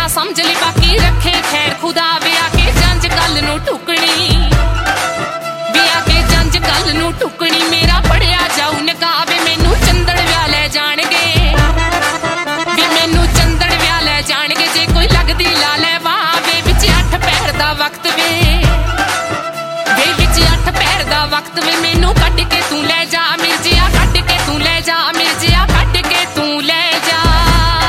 समझ ली बाकी रखे खैर खुदा वे आके जंज गल नू टुकनी वे आके जंज गल नू टुकनी मेरा पढ़िया जाऊ नकाब मैनू चंदड़ विआह लै जाणगे वे मैनू चंदड़ विआह लै जाणगे जे कोई लगदी ला लै वाह वे विच 8 पहर दा वक्त वे विच 8 पहर दा वक्त वे।